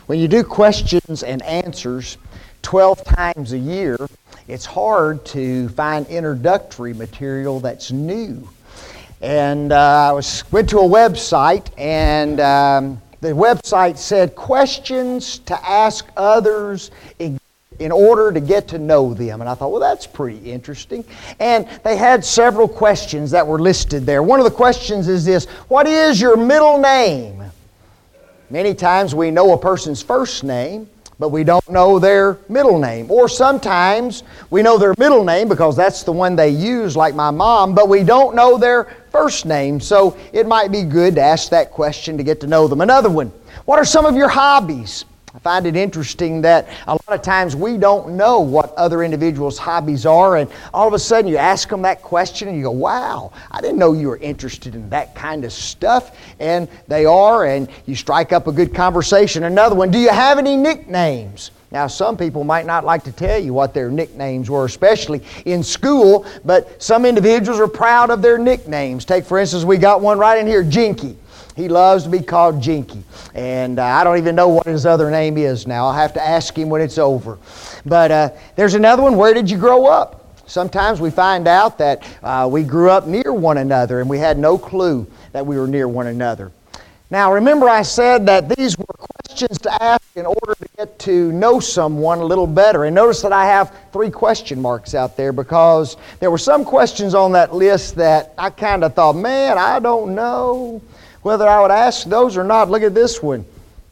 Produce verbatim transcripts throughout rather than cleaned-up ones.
When you do questions and answers twelve times a year, it's hard to find introductory material that's new. And uh, I was went to a website, and um, the website said questions to ask others in, in order to get to know them. And I thought, well, that's pretty interesting. And they had several questions that were listed there. One of the questions is this: what is your middle name? Many times we know a person's first name, but we don't know their middle name. Or sometimes we know their middle name because that's the one they use, like my mom, but we don't know their first name. So it might be good to ask that question to get to know them. Another one: what are some of your hobbies? I find it interesting that a lot of times we don't know what other individuals' hobbies are, and all of a sudden you ask them that question and you go, wow, I didn't know you were interested in that kind of stuff. And they are, and you strike up a good conversation. Another one: do you have any nicknames? Now, some people might not like to tell you what their nicknames were, especially in school, but some individuals are proud of their nicknames. Take, for instance, we got one right in here, Jinky. He loves to be called Jinky. And uh, I don't even know what his other name is now. I'll have to ask him when it's over. But uh, there's another one: where did you grow up? Sometimes we find out that uh, we grew up near one another and we had no clue that we were near one another. Now, remember I said that these were questions to ask in order to get to know someone a little better. And notice that I have three question marks out there because there were some questions on that list that I kind of thought, man, I don't know whether I would ask those or not. Look at this one.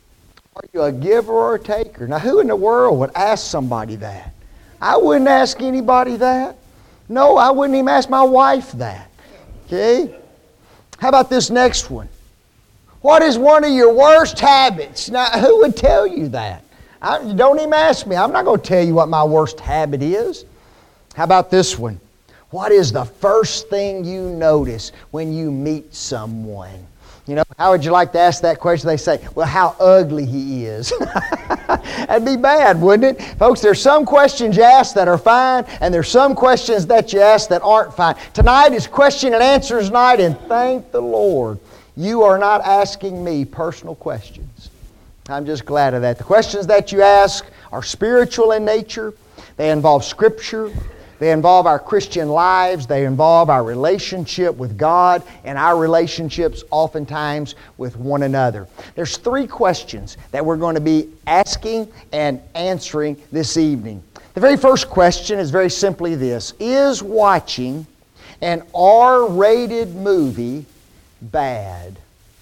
Are you a giver or a taker? Now, who in the world would ask somebody that? I wouldn't ask anybody that. No, I wouldn't even ask my wife that. Okay? How about this next one? What is one of your worst habits? Now, who would tell you that? I, don't even ask me. I'm not going to tell you what my worst habit is. How about this one? What is the first thing you notice when you meet someone? You know, how would you like to ask that question? They say, well, how ugly he is. That'd be bad, wouldn't it? Folks, there's some questions you ask that are fine, and there's some questions that you ask that aren't fine. Tonight is question and answers night, and thank the Lord, you are not asking me personal questions. I'm just glad of that. The questions that you ask are spiritual in nature. They involve Scripture. They involve our Christian lives. They involve our relationship with God and our relationships oftentimes with one another. There's three questions that we're going to be asking and answering this evening. The very first question is very simply this: is watching an R-rated movie bad?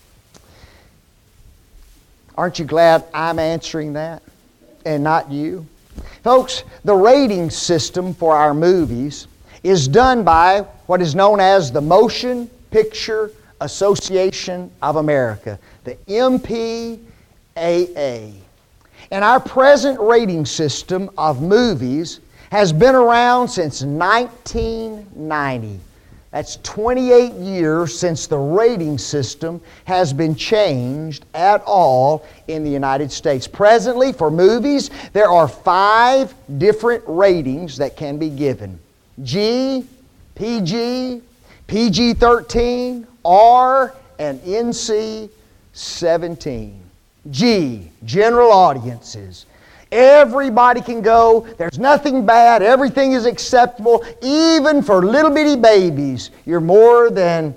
Aren't you glad I'm answering that and not you? Folks, the rating system for our movies is done by what is known as the Motion Picture Association of America, the M P A A. And our present rating system of movies has been around since nineteen ninety. That's twenty-eight years since the rating system has been changed at all in the United States. Presently, for movies, there are five different ratings that can be given: G, P G, P G thirteen, R, and N C seventeen. G, general audiences. Everybody can go. There's nothing bad. Everything is acceptable. Even for little bitty babies, you're more than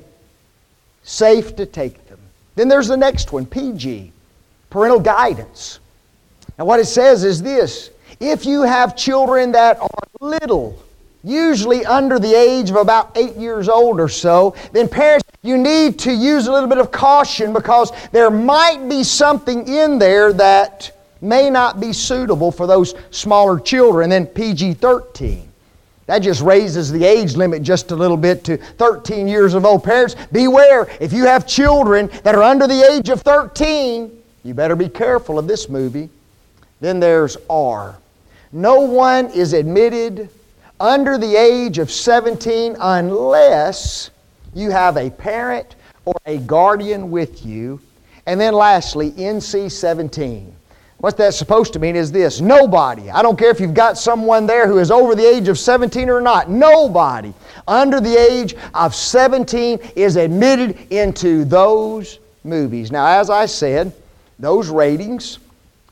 safe to take them. Then there's the next one, P G, parental guidance. Now what it says is this: if you have children that are little, usually under the age of about eight years old or so, then parents, you need to use a little bit of caution because there might be something in there that may not be suitable for those smaller children. And then P G thirteen. That just raises the age limit just a little bit to thirteen years of old. Parents, beware. If you have children that are under the age of thirteen, you better be careful of this movie. Then there's R. No one is admitted under the age of seventeen unless you have a parent or a guardian with you. And then lastly, N C seventeen. What that's supposed to mean is this: nobody, I don't care if you've got someone there who is over the age of seventeen or not, nobody under the age of seventeen is admitted into those movies. Now, as I said, those ratings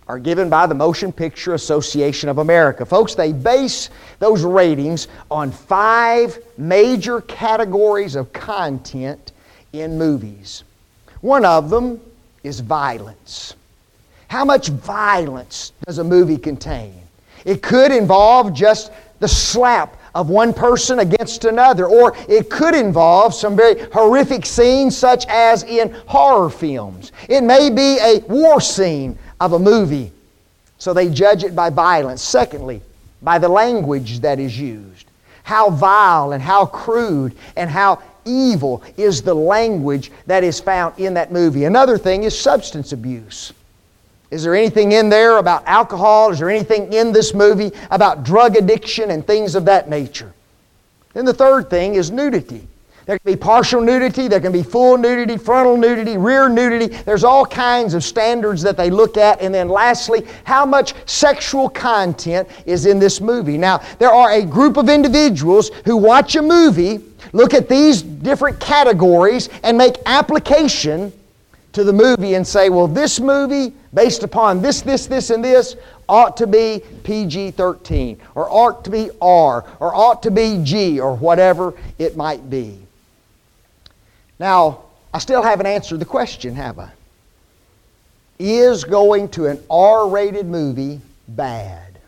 are given by the Motion Picture Association of America. Folks, they base those ratings on five major categories of content in movies. One of them is violence. How much violence does a movie contain? It could involve just the slap of one person against another, or it could involve some very horrific scenes such as in horror films. It may be a war scene of a movie, so they judge it by violence. Secondly, by the language that is used. How vile and how crude and how evil is the language that is found in that movie. Another thing is substance abuse. Is there anything in there about alcohol? Is there anything in this movie about drug addiction and things of that nature? Then the third thing is nudity. There can be partial nudity, there can be full nudity, frontal nudity, rear nudity. There's all kinds of standards that they look at. And then lastly, how much sexual content is in this movie. Now, there are a group of individuals who watch a movie, look at these different categories, and make application to the movie and say, well, this movie, based upon this, this, this, and this, ought to be P G thirteen, or ought to be R, or ought to be G, or whatever it might be. Now, I still haven't answered the question, have I? Is going to an R-rated movie bad?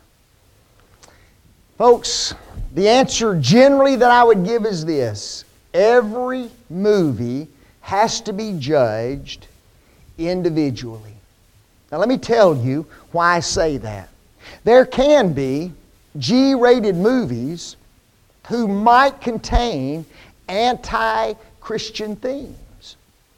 Folks, the answer generally that I would give is this. Every movie has to be judged individually. Now let me tell you why I say that. There can be G-rated movies who might contain anti-Christian themes.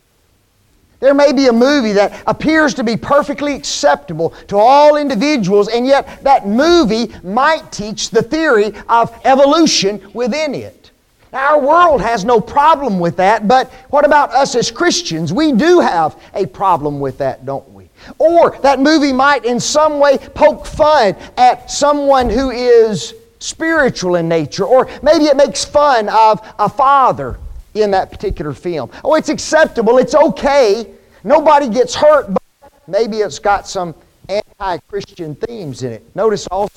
There may be a movie that appears to be perfectly acceptable to all individuals, and yet that movie might teach the theory of evolution within it. Now, our world has no problem with that, but what about us as Christians? We do have a problem with that, don't we? Or that movie might in some way poke fun at someone who is spiritual in nature, or maybe it makes fun of a father in that particular film. Oh, it's acceptable, it's okay, nobody gets hurt, but maybe it's got some anti-Christian themes in it. Notice also,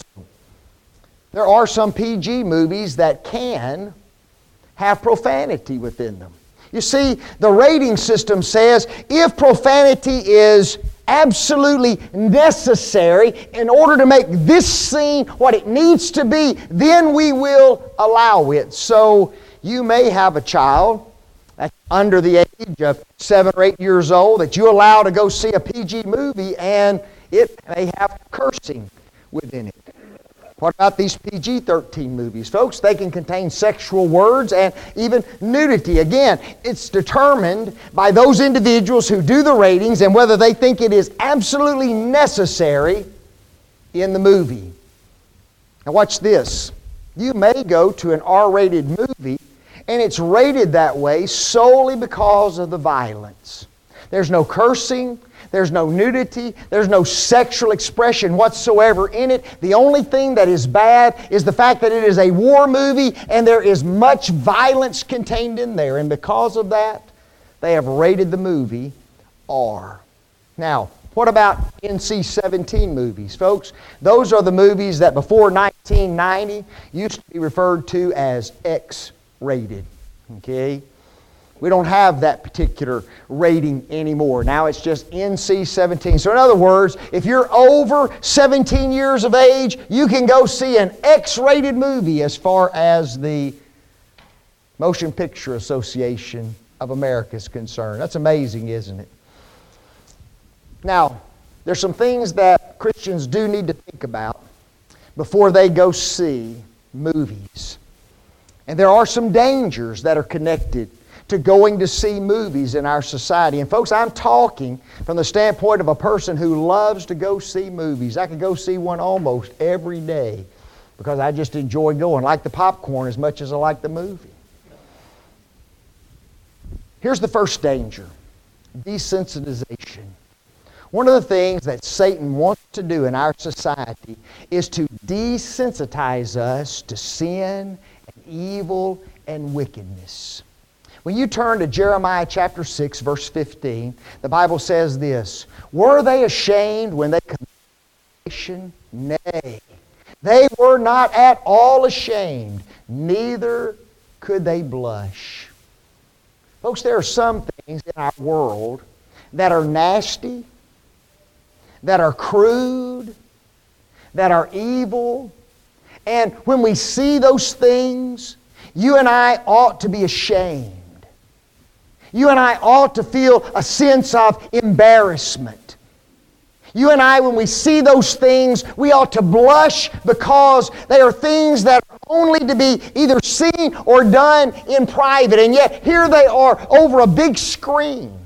there are some P G movies that can have profanity within them. You see, the rating system says if profanity is absolutely necessary in order to make this scene what it needs to be, then we will allow it. So you may have a child that's under the age of seven or eight years old that you allow to go see a P G movie, and it may have cursing within it. What about these P G thirteen movies? Folks, they can contain sexual words and even nudity. Again, it's determined by those individuals who do the ratings and whether they think it is absolutely necessary in the movie. Now watch this. You may go to an R-rated movie and it's rated that way solely because of the violence. There's no cursing. There's no nudity. There's no sexual expression whatsoever in it. The only thing that is bad is the fact that it is a war movie and there is much violence contained in there. And because of that, they have rated the movie R. Now, what about N C seventeen movies? Folks, those are the movies that before nineteen ninety used to be referred to as X-rated. Okay? We don't have that particular rating anymore. Now it's just N C seventeen. So in other words, if you're over seventeen years of age, you can go see an X-rated movie as far as the Motion Picture Association of America is concerned. That's amazing, isn't it? Now, there's some things that Christians do need to think about before they go see movies. And there are some dangers that are connected to going to see movies in our society. And folks, I'm talking from the standpoint of a person who loves to go see movies. I could go see one almost every day because I just enjoy going. I like the popcorn as much as I like the movie. Here's the first danger: desensitization. One of the things that Satan wants to do in our society is to desensitize us to sin and evil and wickedness. When you turn to Jeremiah chapter six, verse fifteen, the Bible says this: "Were they ashamed when they committed condemnation? Nay. They were not at all ashamed, neither could they blush. Folks, there are some things in our world that are nasty, that are crude, that are evil. And when we see those things, you and I ought to be ashamed. You and I ought to feel a sense of embarrassment. You and I, when we see those things, we ought to blush because they are things that are only to be either seen or done in private. And yet here they are over a big screen.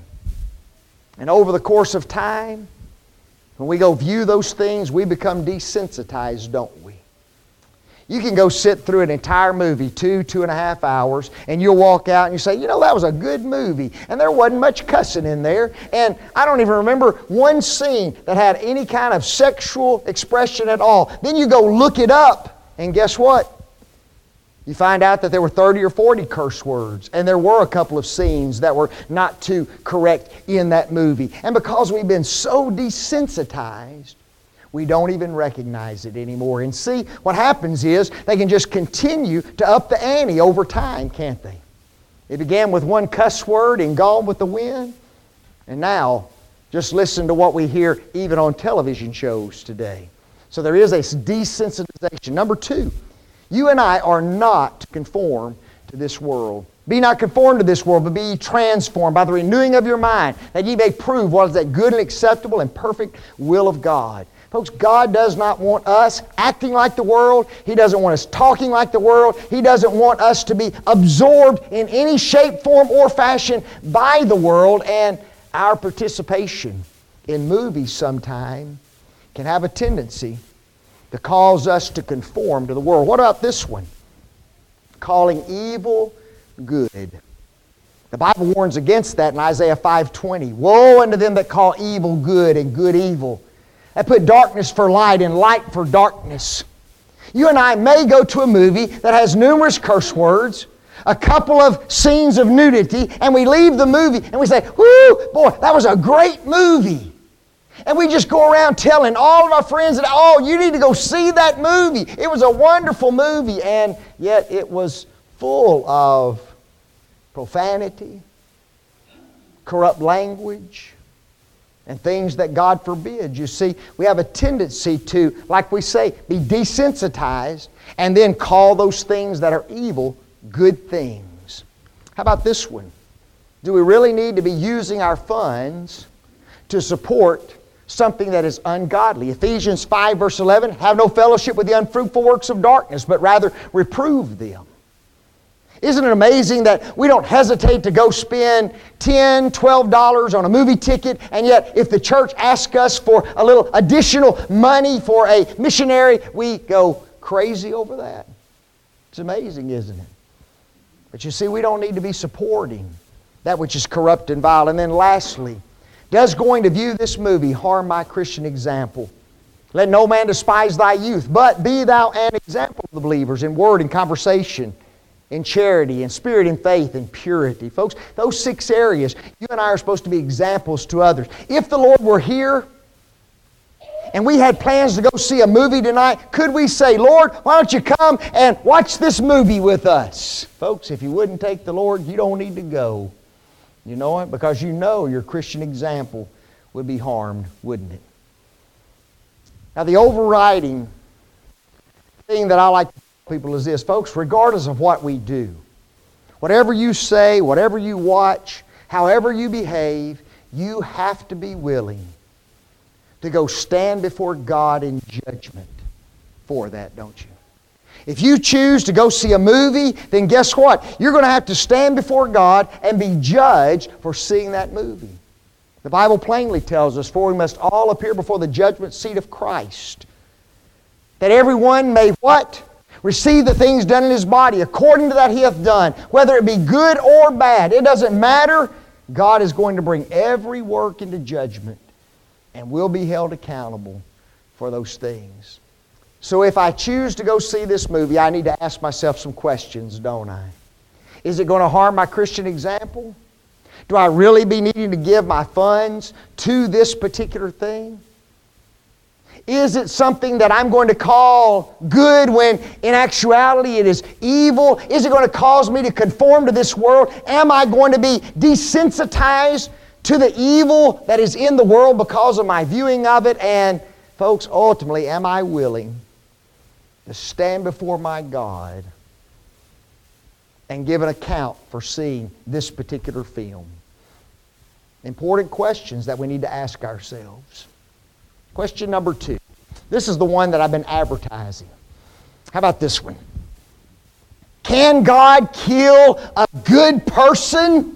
And over the course of time, when we go view those things, we become desensitized, don't we? You can go sit through an entire movie, two, two and a half hours, and you'll walk out and you say, you know, that was a good movie. And there wasn't much cussing in there. And I don't even remember one scene that had any kind of sexual expression at all. Then you go look it up, and guess what? You find out that there were thirty or forty curse words, and there were a couple of scenes that were not too correct in that movie. And because we've been so desensitized, we don't even recognize it anymore. And see, what happens is they can just continue to up the ante over time, can't they? It began with one cuss word and Gone with the Wind. And now, just listen to what we hear even on television shows today. So there is a desensitization. Number two, you and I are not to conform to this world. Be not conformed to this world, but be ye transformed by the renewing of your mind, that ye may prove what is that good and acceptable and perfect will of God. Folks, God does not want us acting like the world. He doesn't want us talking like the world. He doesn't want us to be absorbed in any shape, form, or fashion by the world. And our participation in movies sometime can have a tendency to cause us to conform to the world. What about this one? Calling evil good. The Bible warns against that in Isaiah five twenty. Woe unto them that call evil good and good evil, that put darkness for light and light for darkness. You and I may go to a movie that has numerous curse words, a couple of scenes of nudity, and we leave the movie and we say, whoo, boy, that was a great movie. And we just go around telling all of our friends that, oh, you need to go see that movie. It was a wonderful movie, and yet it was full of profanity, corrupt language, and things that God forbids. You see, we have a tendency to, like we say, be desensitized and then call those things that are evil good things. How about this one? Do we really need to be using our funds to support something that is ungodly? Ephesians five verse eleven, have no fellowship with the unfruitful works of darkness, but rather reprove them. Isn't it amazing that we don't hesitate to go spend ten dollars, twelve dollars on a movie ticket, and yet if the church asks us for a little additional money for a missionary, we go crazy over that? It's amazing, isn't it? But you see, we don't need to be supporting that which is corrupt and vile. And then lastly, does going to view this movie harm my Christian example? Let no man despise thy youth, but be thou an example of the believers in word and conversation, in charity, in spirit, in faith, in purity. Folks, those six areas, you and I are supposed to be examples to others. If the Lord were here and we had plans to go see a movie tonight, could we say, Lord, why don't you come and watch this movie with us? Folks, if you wouldn't take the Lord, you don't need to go. You know it? Because you know your Christian example would be harmed, wouldn't it? Now, the overriding thing that I like to tell people is this, folks, regardless of what we do, whatever you say, whatever you watch, however you behave, you have to be willing to go stand before God in judgment for that, don't you? If you choose to go see a movie, then guess what? You're going to have to stand before God and be judged for seeing that movie. The Bible plainly tells us, for we must all appear before the judgment seat of Christ, that everyone may what? Receive the things done in his body according to that he hath done, whether it be good or bad. It doesn't matter. God is going to bring every work into judgment, and we'll be held accountable for those things. So if I choose to go see this movie, I need to ask myself some questions, don't I? Is it going to harm my Christian example? Do I really be needing to give my funds to this particular thing? Is it something that I'm going to call good when in actuality it is evil? Is it going to cause me to conform to this world? Am I going to be desensitized to the evil that is in the world because of my viewing of it? And folks, ultimately, am I willing to stand before my God and give an account for seeing this particular film? Important questions that we need to ask ourselves. Question number two. This is the one that I've been advertising. How about this one? Can God kill a good person?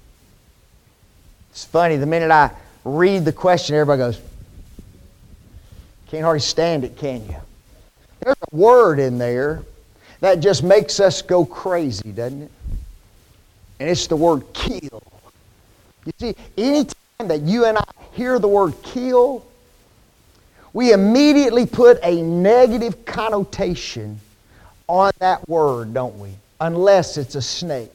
It's funny, the minute I read the question, everybody goes, can't hardly stand it, can you? There's a word in there that just makes us go crazy, doesn't it? And it's the word kill. You see, anytime that you and I hear the word kill, we immediately put a negative connotation on that word, don't we? Unless it's a snake.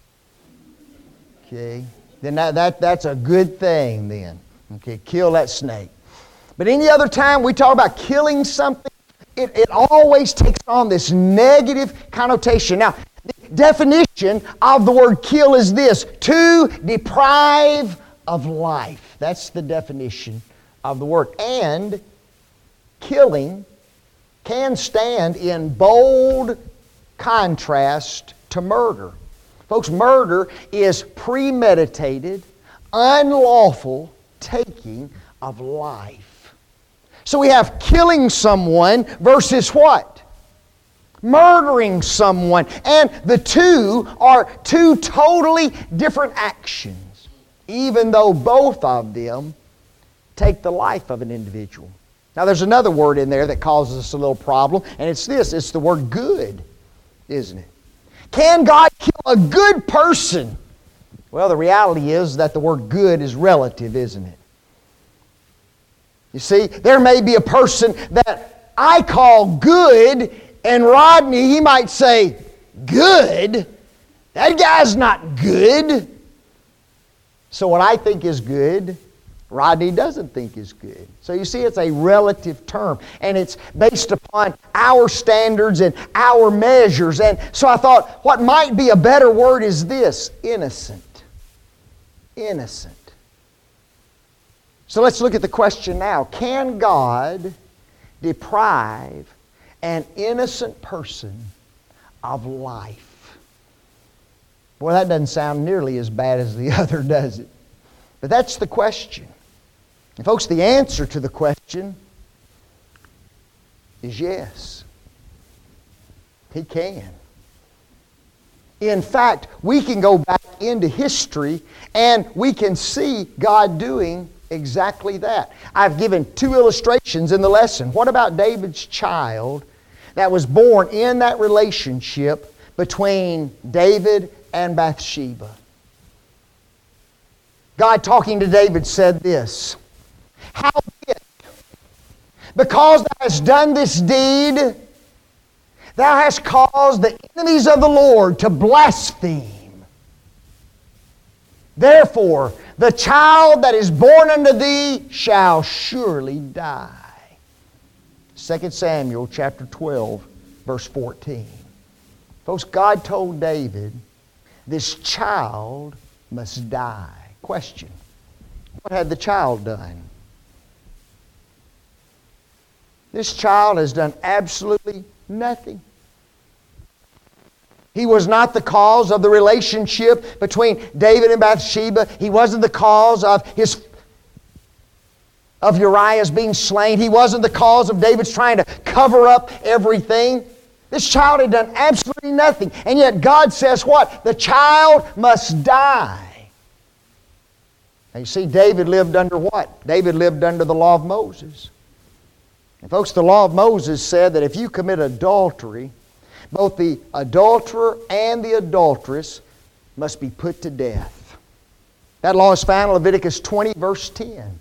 Okay? Then that, that, that's a good thing then. Okay, kill that snake. But any other time we talk about killing something, it, it always takes on this negative connotation. Now, the definition of the word kill is this: to deprive of life. That's the definition of the word. And killing can stand in bold contrast to murder. Folks, murder is premeditated, unlawful taking of life. So we have killing someone versus what? Murdering someone. And the two are two totally different actions, even though both of them take the life of an individual. Now there's another word in there that causes us a little problem, and it's this. It's the word good, isn't it? Can God kill a good person? Well, the reality is that the word good is relative, isn't it? You see, there may be a person that I call good, and Rodney, he might say, good? That guy's not good. So what I think is good, Rodney doesn't think is good. So you see, it's a relative term, and it's based upon our standards and our measures. And so I thought, what might be a better word is this: innocent. Innocent. So let's look at the question now. Can God deprive an innocent person of life? Boy, that doesn't sound nearly as bad as the other, does it? But that's the question. And folks, the answer to the question is yes. He can. In fact, we can go back into history and we can see God doing exactly that. I've given two illustrations in the lesson. What about David's child that was born in that relationship between David and Bathsheba? God, talking to David, said this: howbeit, because thou hast done this deed, thou hast caused the enemies of the Lord to blaspheme. Therefore, the child that is born unto thee shall surely die. Second Samuel chapter twelve, verse fourteen. Folks, God told David, this child must die. Question: what had the child done? This child has done absolutely nothing. He was not the cause of the relationship between David and Bathsheba. He wasn't the cause of his of Uriah's being slain. He wasn't the cause of David's trying to cover up everything. This child had done absolutely nothing. And yet God says what? The child must die. Now you see, David lived under what? David lived under the law of Moses. And folks, the law of Moses said that if you commit adultery, both the adulterer and the adulteress must be put to death. That law is found in Leviticus twenty, verse ten.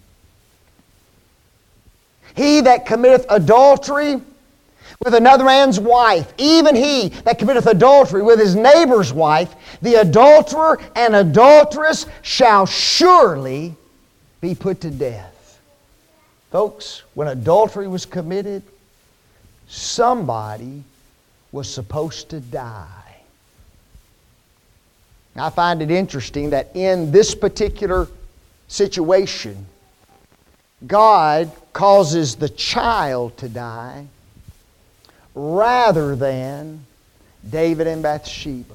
He that committeth adultery with another man's wife, even he that committeth adultery with his neighbor's wife, the adulterer and adulteress shall surely be put to death. Folks, when adultery was committed, somebody was supposed to die. I find it interesting that in this particular situation, God causes the child to die rather than David and Bathsheba.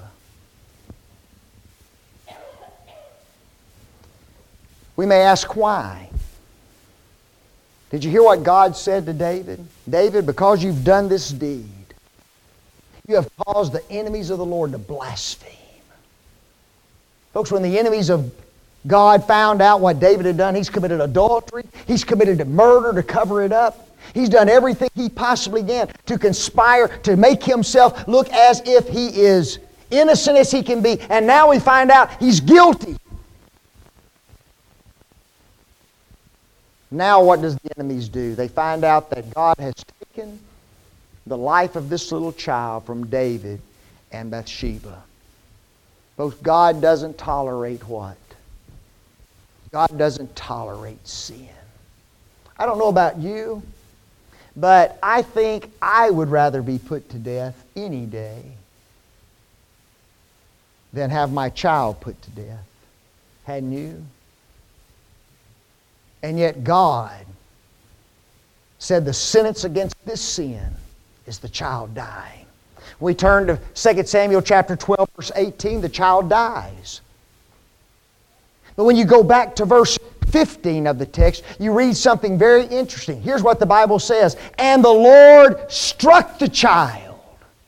We may ask why. Did you hear what God said to David? David, because you've done this deed, you have caused the enemies of the Lord to blaspheme. Folks, when the enemies of God found out what David had done, he's committed adultery, he's committed murder to cover it up. He's done everything he possibly can to conspire to make himself look as if he is innocent as he can be. And now we find out he's guilty. Now what does the enemies do? They find out that God has taken the life of this little child from David and Bathsheba. Folks, God doesn't tolerate what? God doesn't tolerate sin. I don't know about you, but I think I would rather be put to death any day than have my child put to death. Hadn't you? And yet God said the sentence against this sin is the child dying. We turn to Second Samuel chapter twelve, verse eighteen, the child dies. But when you go back to verse fifteen of the text, you read something very interesting. Here's what the Bible says. And the Lord struck the child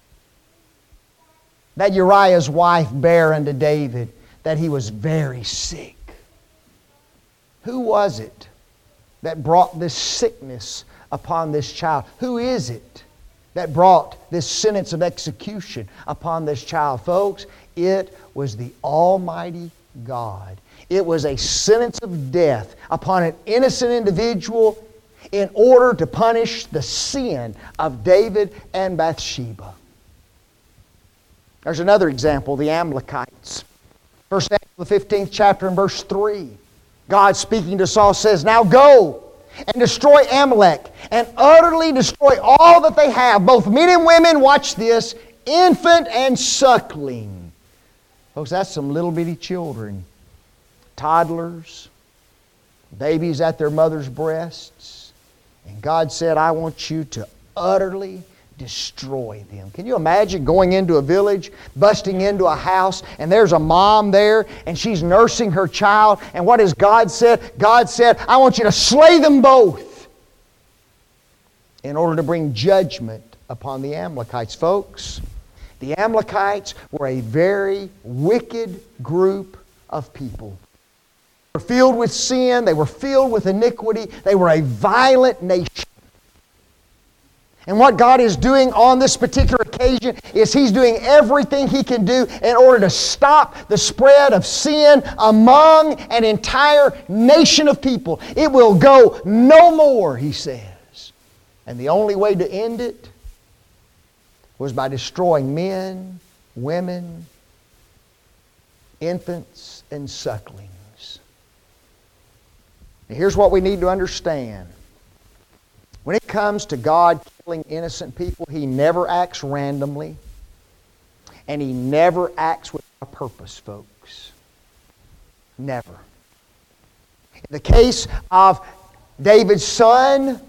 that Uriah's wife bare unto David, that he was very sick. Who was it that brought this sickness upon this child? Who is it that brought this sentence of execution upon this child? Folks, it was the Almighty God. It was a sentence of death upon an innocent individual in order to punish the sin of David and Bathsheba. There's another example, the Amalekites. First Samuel, the fifteenth chapter and verse three. God speaking to Saul says, now go and destroy Amalek and utterly destroy all that they have, both men and women, watch this, infant and suckling. Folks, that's some little bitty children. Toddlers, babies at their mother's breasts. And God said, I want you to utterly destroy them. Can you imagine going into a village, busting into a house, and there's a mom there, and she's nursing her child, and what has God said? God said, I want you to slay them both in order to bring judgment upon the Amalekites. Folks, the Amalekites were a very wicked group of people. They were filled with sin, they were filled with iniquity, they were a violent nation. And what God is doing on this particular occasion is He's doing everything He can do in order to stop the spread of sin among an entire nation of people. It will go no more, He says. And the only way to end it was by destroying men, women, infants, and sucklings. Now, here's what we need to understand. When it comes to God killing innocent people, He never acts randomly, and He never acts with a purpose, folks. Never. In the case of David's son,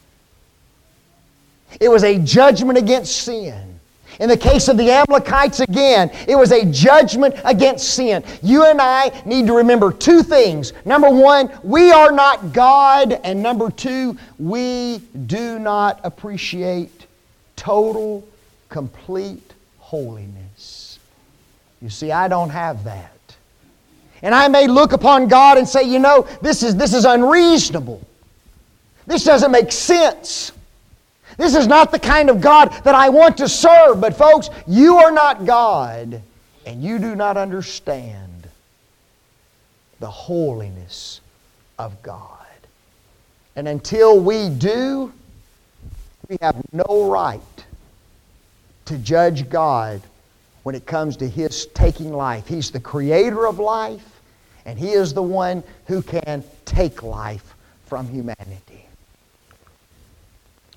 it was a judgment against sin. In the case of the Amalekites, again, it was a judgment against sin. You and I need to remember two things. Number one, we are not God. And number two, we do not appreciate total, complete holiness. You see, I don't have that. And I may look upon God and say, you know, this is, this is unreasonable. This doesn't make sense. This is not the kind of God that I want to serve. But folks, you are not God, and you do not understand the holiness of God. And until we do, we have no right to judge God when it comes to His taking life. He's the creator of life, and He is the one who can take life from humanity.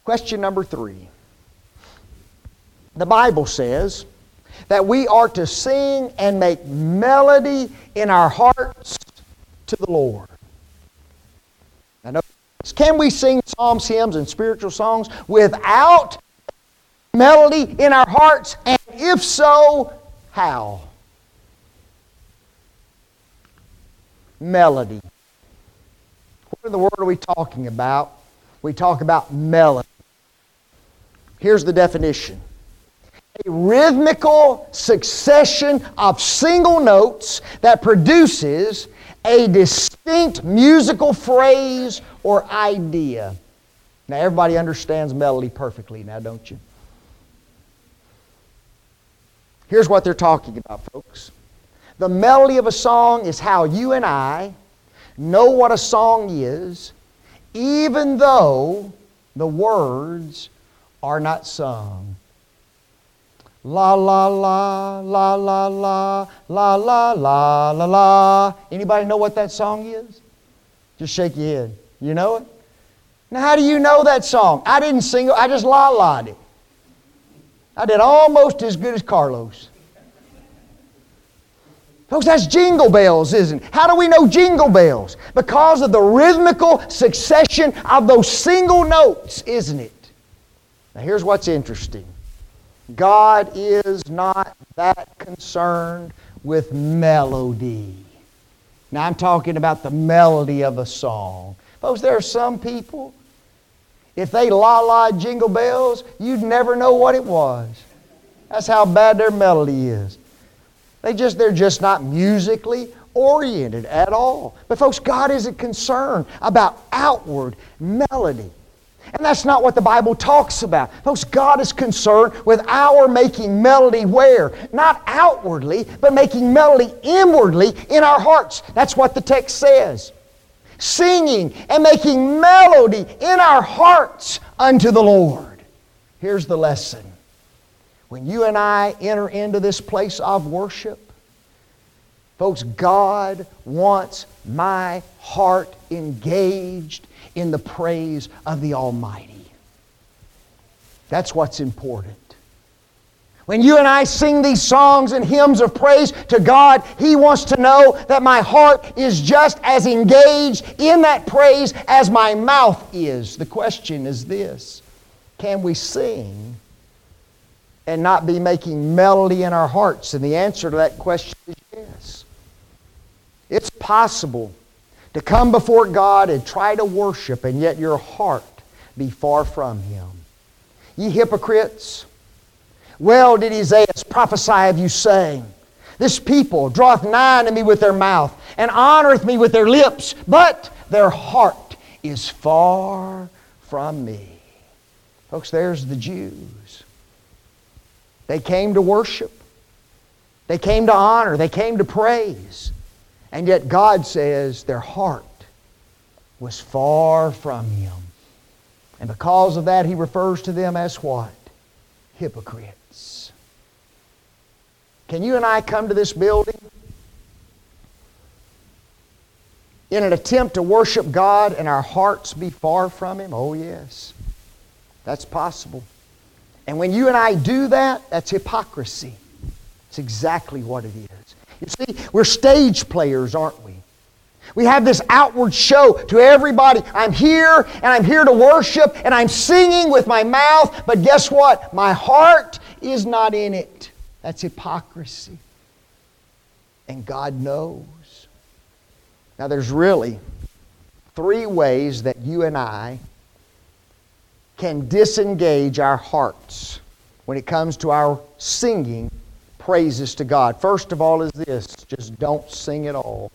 Question number three. The Bible says that we are to sing and make melody in our hearts to the Lord. Now, notice, can we sing psalms, hymns, and spiritual songs without melody in our hearts? And if so, how? Melody. What in the world are we talking about? We talk about melody. Here's the definition. A rhythmical succession of single notes that produces a distinct musical phrase or idea. Now, everybody understands melody perfectly now, don't you? Here's what they're talking about, folks. The melody of a song is how you and I know what a song is, even though the words are not sung. La la la, la la la, la la la la la. Anybody know what that song is? Just shake your head. You know it? Now, how do you know that song? I didn't sing it, I just la-la'd it. I did almost as good as Carlos. Folks, that's Jingle Bells, isn't it? How do we know Jingle Bells? Because of the rhythmical succession of those single notes, isn't it? Now, here's what's interesting. God is not that concerned with melody. Now, I'm talking about the melody of a song. Folks, there are some people, if they la-la Jingle Bells, you'd never know what it was. That's how bad their melody is. They just, they're just not musically oriented at all. But folks, God isn't concerned about outward melody. And that's not what the Bible talks about. Folks, God is concerned with our making melody where? Not outwardly, but making melody inwardly in our hearts. That's what the text says. Singing and making melody in our hearts unto the Lord. Here's the lesson. When you and I enter into this place of worship, folks, God wants my heart engaged in the praise of the Almighty. That's what's important. When you and I sing these songs and hymns of praise to God, He wants to know that my heart is just as engaged in that praise as my mouth is. The question is this: can we sing and not be making melody in our hearts? And the answer to that question is yes. It's possible to come before God and try to worship, and yet your heart be far from Him. Ye hypocrites, well did Isaiah prophesy of you, saying, this people draweth nigh unto me with their mouth, and honoreth me with their lips, but their heart is far from me. Folks, there's the Jews. They came to worship. They came to honor. They came to praise. And yet God says their heart was far from Him. And because of that, He refers to them as what? Hypocrites. Can you and I come to this building in an attempt to worship God and our hearts be far from Him? Oh yes, that's possible. And when you and I do that, that's hypocrisy. It's exactly what it is. You see, we're stage players, aren't we? We have this outward show to everybody. I'm here, and I'm here to worship, and I'm singing with my mouth, but guess what? My heart is not in it. That's hypocrisy. And God knows. Now, there's really three ways that you and I can disengage our hearts when it comes to our singing praises to God. First of all is this: just don't sing at all.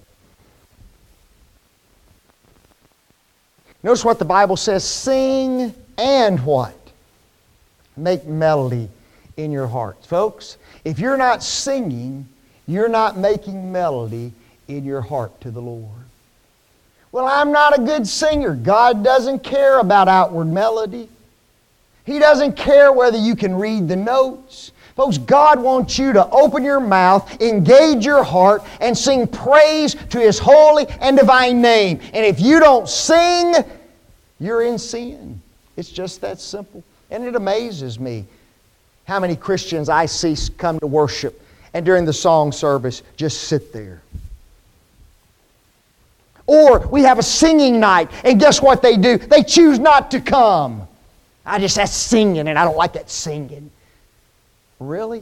Notice what the Bible says: sing and what? Make melody in your hearts. Folks, if you're not singing, you're not making melody in your heart to the Lord. Well, I'm not a good singer. God doesn't care about outward melody. He doesn't care whether you can read the notes. Folks, God wants you to open your mouth, engage your heart, and sing praise to His holy and divine name. And if you don't sing, you're in sin. It's just that simple. And it amazes me how many Christians I see come to worship and during the song service just sit there. Or we have a singing night, and guess what they do? They choose not to come. I just, that's singing, and I don't like that singing. Really?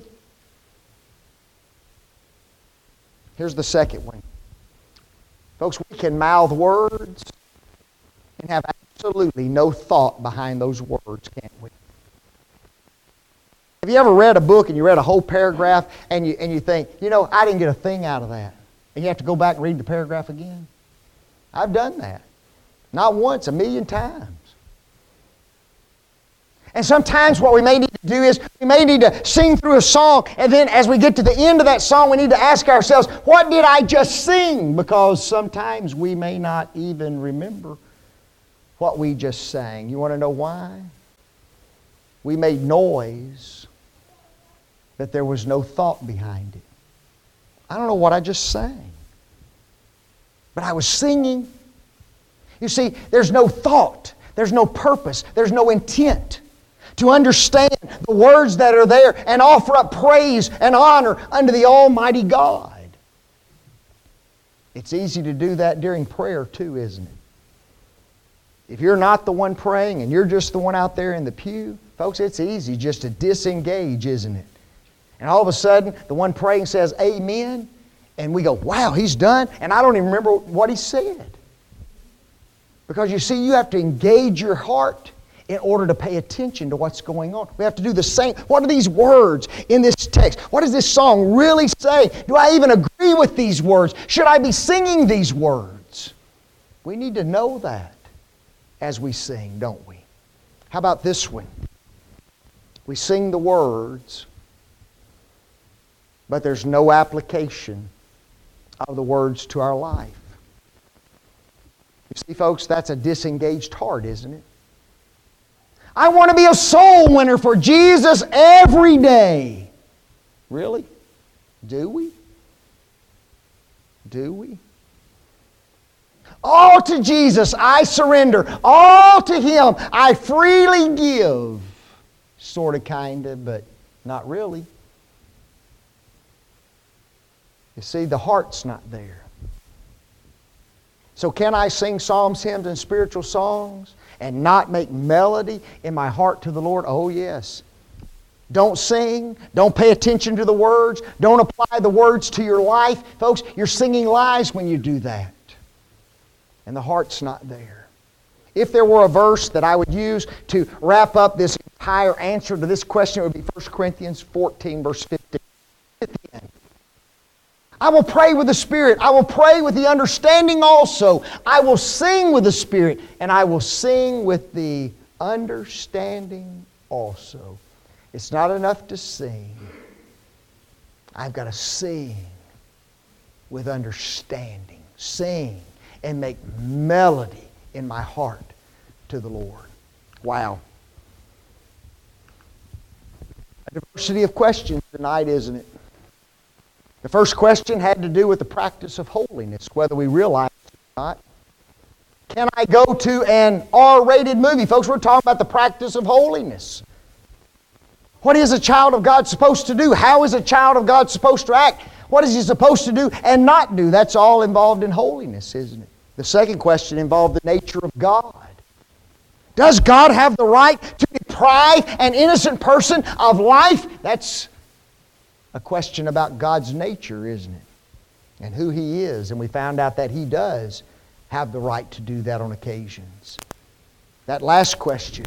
Here's the second one. Folks, we can mouth words and have absolutely no thought behind those words, can't we? Have you ever read a book and you read a whole paragraph and you, and you think, you know, I didn't get a thing out of that. And you have to go back and read the paragraph again? I've done that. Not once, a million times. And sometimes what we may need to do is we may need to sing through a song, and then as we get to the end of that song, we need to ask ourselves, what did I just sing? Because sometimes we may not even remember what we just sang. You want to know why? We made noise, but there was no thought behind it. I don't know what I just sang, but I was singing. You see, there's no thought, there's no purpose, there's no intent to understand the words that are there and offer up praise and honor unto the Almighty God. It's easy to do that during prayer too, isn't it? If you're not the one praying and you're just the one out there in the pew, folks, it's easy just to disengage, isn't it? And all of a sudden, the one praying says, amen, and we go, wow, he's done, and I don't even remember what he said. Because you see, you have to engage your heart in order to pay attention to what's going on. We have to do the same. What are these words in this text? What does this song really say? Do I even agree with these words? Should I be singing these words? We need to know that as we sing, don't we? How about this one? We sing the words, but there's no application of the words to our life. You see, folks, that's a disengaged heart, isn't it? I want to be a soul winner for Jesus every day. Really? Do we? Do we? All to Jesus I surrender. All to Him I freely give. Sort of, kind of, but not really. You see, the heart's not there. So can I sing psalms, hymns, and spiritual songs and not make melody in my heart to the Lord? Oh, yes. Don't sing. Don't pay attention to the words. Don't apply the words to your life. Folks, you're singing lies when you do that. And the heart's not there. If there were a verse that I would use to wrap up this entire answer to this question, it would be First Corinthians fourteen, verse fifteen. At the end. I will pray with the Spirit. I will pray with the understanding also. I will sing with the Spirit. And I will sing with the understanding also. It's not enough to sing. I've got to sing with understanding. Sing and make melody in my heart to the Lord. Wow. A diversity of questions tonight, isn't it? The first question had to do with the practice of holiness, whether we realize it or not. Can I go to an R-rated movie? Folks, we're talking about the practice of holiness. What is a child of God supposed to do? How is a child of God supposed to act? What is he supposed to do and not do? That's all involved in holiness, isn't it? The second question involved the nature of God. Does God have the right to deprive an innocent person of life? That's a question about God's nature, isn't it? And who He is. And we found out that He does have the right to do that on occasions. That last question,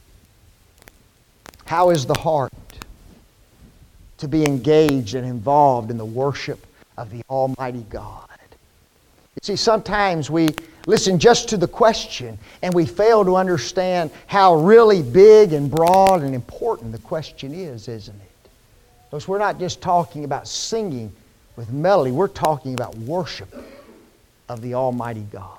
how is the heart to be engaged and involved in the worship of the Almighty God? You see, sometimes we listen just to the question and we fail to understand how really big and broad and important the question is, isn't it? Because we're not just talking about singing with melody. We're talking about worship of the Almighty God.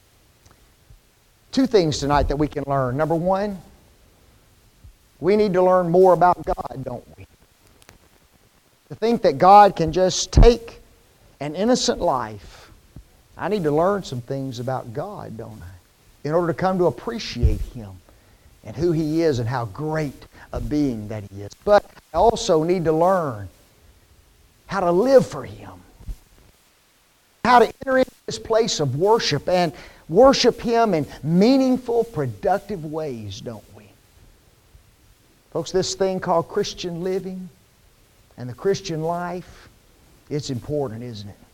Two things tonight that we can learn. Number one, we need to learn more about God, don't we? To think that God can just take an innocent life. I need to learn some things about God, don't I? In order to come to appreciate Him and who He is and how great a being that He is. But I also need to learn how to live for Him. How to enter into this place of worship and worship Him in meaningful, productive ways, don't we? Folks, this thing called Christian living and the Christian life, it's important, isn't it?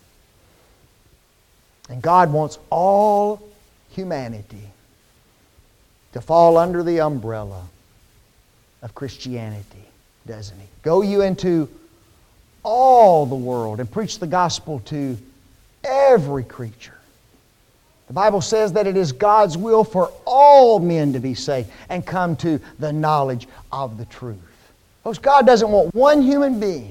And God wants all humanity to fall under the umbrella of Christianity, doesn't He? Go you into all the world and preach the gospel to every creature. The Bible says that it is God's will for all men to be saved and come to the knowledge of the truth. Folks, God doesn't want one human being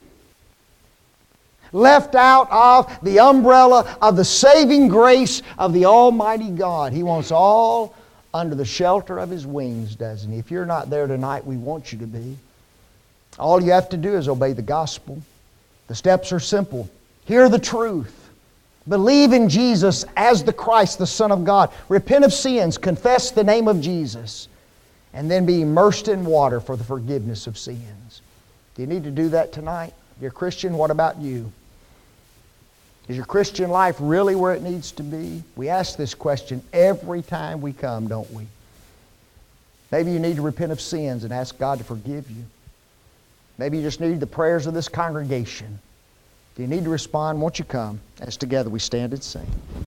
left out of the umbrella of the saving grace of the Almighty God. He wants all under the shelter of His wings, doesn't He? If you're not there tonight, we want you to be. All you have to do is obey the gospel. The steps are simple. Hear the truth. Believe in Jesus as the Christ, the Son of God. Repent of sins. Confess the name of Jesus. And then be immersed in water for the forgiveness of sins. Do you need to do that tonight? If you're a Christian, what about you? Is your Christian life really where it needs to be? We ask this question every time we come, don't we? Maybe you need to repent of sins and ask God to forgive you. Maybe you just need the prayers of this congregation. If you need to respond, won't you come as together we stand and sing?